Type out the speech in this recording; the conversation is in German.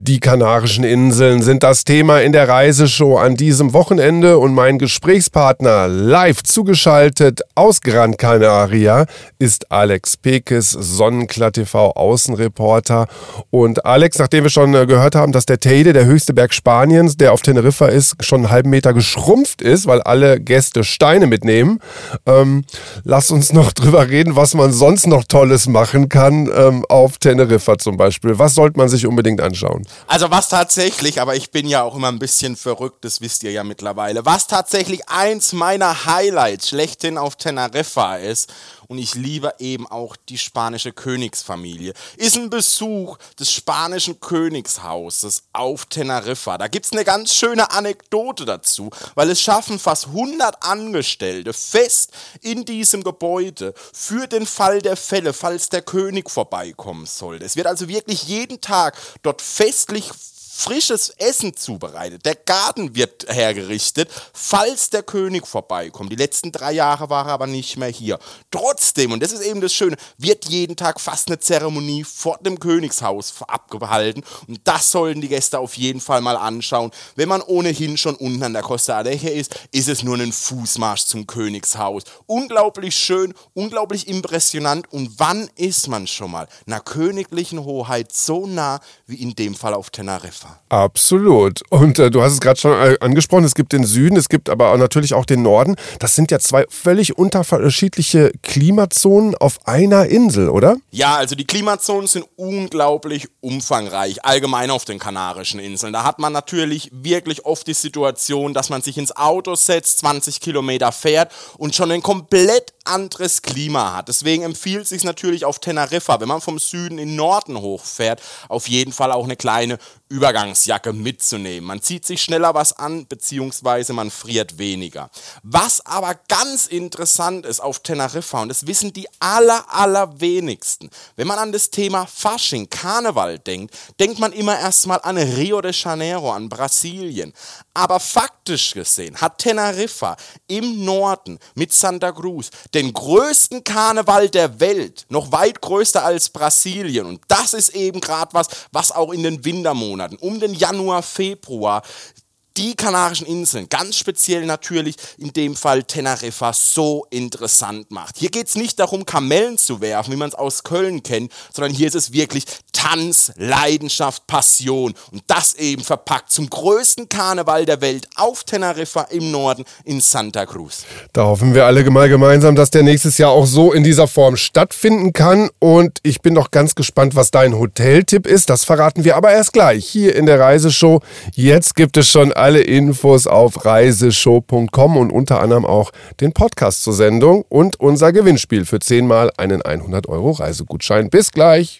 Die Kanarischen Inseln sind das Thema in der Reiseshow an diesem Wochenende und mein Gesprächspartner live zugeschaltet aus Gran Canaria ist Alex Pekes, Sonnenklar TV Außenreporter. Und Alex, nachdem wir schon gehört haben, dass der Teide, der höchste Berg Spaniens, der auf Teneriffa ist, schon einen halben Meter geschrumpft ist, weil alle Gäste Steine mitnehmen, lass uns noch drüber reden, was man sonst noch Tolles machen kann auf Teneriffa zum Beispiel. Was sollte man sich unbedingt anschauen? Also was tatsächlich, aber ich bin ja auch immer ein bisschen verrückt, das wisst ihr ja mittlerweile, was tatsächlich eins meiner Highlights schlechthin auf Teneriffa ist, und ich liebe eben auch die spanische Königsfamilie, ist ein Besuch des spanischen Königshauses auf Teneriffa. Da gibt es eine ganz schöne Anekdote dazu, weil es schaffen fast 100 Angestellte fest in diesem Gebäude für den Fall der Fälle, falls der König vorbeikommen sollte. Es wird also wirklich jeden Tag dort festlich frisches Essen zubereitet. Der Garten wird hergerichtet, falls der König vorbeikommt. Die letzten 3 Jahre war er aber nicht mehr hier. Trotzdem, und das ist eben das Schöne, wird jeden Tag fast eine Zeremonie vor dem Königshaus abgehalten. Und das sollten die Gäste auf jeden Fall mal anschauen. Wenn man ohnehin schon unten an der Costa Alegre ist es nur ein Fußmarsch zum Königshaus. Unglaublich schön, unglaublich impressionant. Und wann ist man schon mal einer königlichen Hoheit so nah wie in dem Fall auf Teneriffa? Absolut. Und du hast es gerade schon angesprochen, es gibt den Süden, es gibt aber auch natürlich auch den Norden. Das sind ja 2 völlig unterschiedliche Klimazonen auf einer Insel, oder? Ja, also die Klimazonen sind unglaublich umfangreich, allgemein auf den Kanarischen Inseln. Da hat man natürlich wirklich oft die Situation, dass man sich ins Auto setzt, 20 Kilometer fährt und schon ein komplett anderes Klima hat. Deswegen empfiehlt es sich natürlich auf Teneriffa, wenn man vom Süden in den Norden hochfährt, auf jeden Fall auch eine kleine Übergangsjacke mitzunehmen. Man zieht sich schneller was an, beziehungsweise man friert weniger. Was aber ganz interessant ist auf Teneriffa, und das wissen die allerwenigsten, wenn man an das Thema Fasching, Karneval denkt, denkt man immer erstmal an Rio de Janeiro, an Brasilien. Aber faktisch gesehen hat Teneriffa im Norden mit Santa Cruz den größten Karneval der Welt, noch weit größer als Brasilien. Und das ist eben gerade was auch in den Wintermonaten, um den Januar, Februar, die Kanarischen Inseln, ganz speziell natürlich in dem Fall Teneriffa, so interessant macht. Hier geht es nicht darum, Kamellen zu werfen, wie man es aus Köln kennt, sondern hier ist es wirklich Tanz, Leidenschaft, Passion. Und das eben verpackt zum größten Karneval der Welt auf Teneriffa im Norden in Santa Cruz. Da hoffen wir alle mal gemeinsam, dass der nächstes Jahr auch so in dieser Form stattfinden kann. Und ich bin doch ganz gespannt, was dein Hoteltipp ist. Das verraten wir aber erst gleich hier in der Reiseshow. Jetzt gibt es schon alle Infos auf reiseshow.com und unter anderem auch den Podcast zur Sendung und unser Gewinnspiel für 10-mal einen 100 € Reisegutschein. Bis gleich!